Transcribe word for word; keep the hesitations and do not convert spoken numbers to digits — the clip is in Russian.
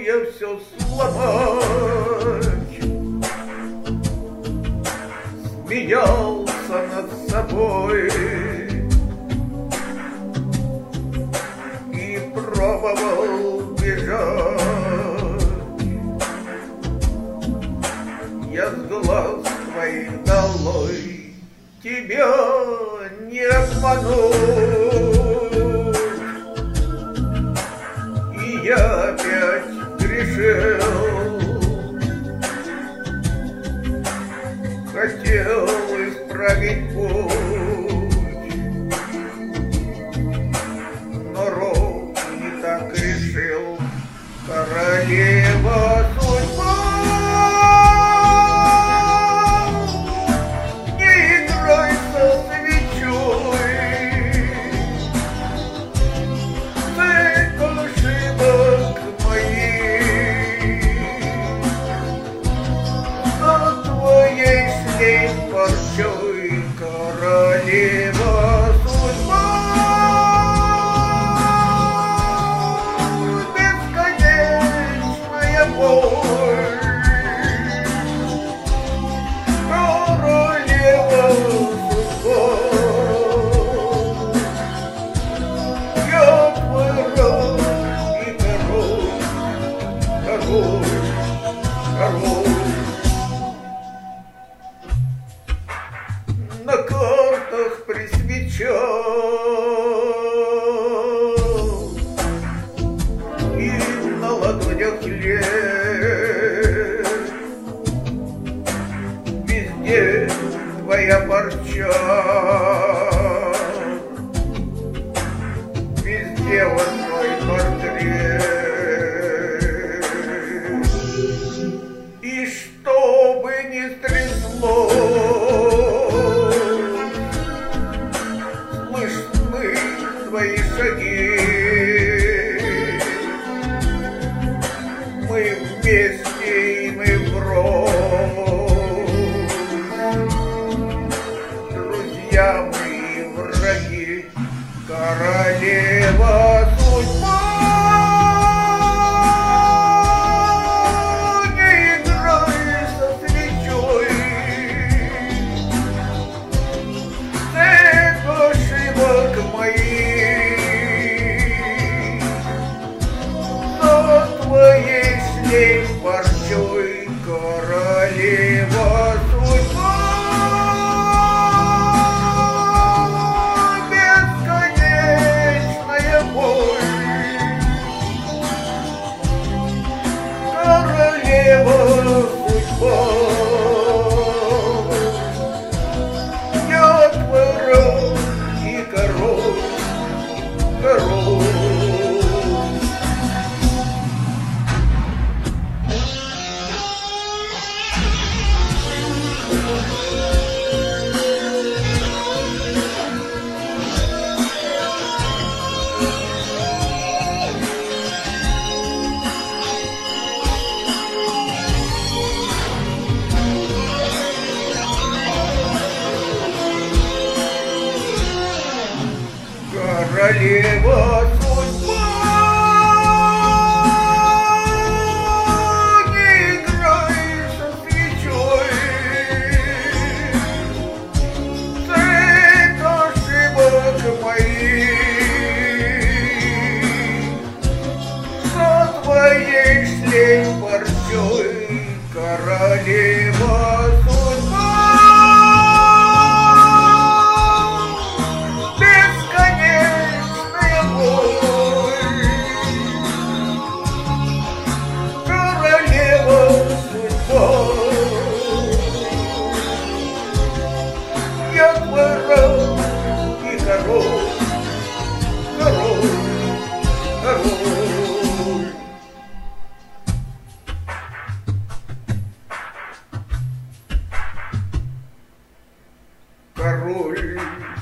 я все сломать. Смеялся над собой и пробовал бежать. Я с глаз твоих долой, тебя не обмануть. И я опять грешил, хотел исправить путь, но рок не так решил. Королева судьба, не играй со свечой. Цепь ошибок моих за твоей шлей парчой. Королева судьба, бесконечная боль. Королева судьба, я твой раб и король, король, король. На картах при свечах и на ладонях лет, везде твоя парча, везде вот твой портрет. И что бы ни стряслось, слышны твои шаги. Мы вместе и мы врозь, друзья мы и враги. Королева судьба, не играй со свечой. Цепь ошибок моих за твоей шлей парчой. Королева судьба, бесконечная боль. Королева судьба, я твой раб и король, король. Королева судьба, не играй со свечой. Цепь ошибок моих за твоей шлей парчой. Королева судьба, бесконечная боль. Королева судьба, я твой раб и король, король, король. Король.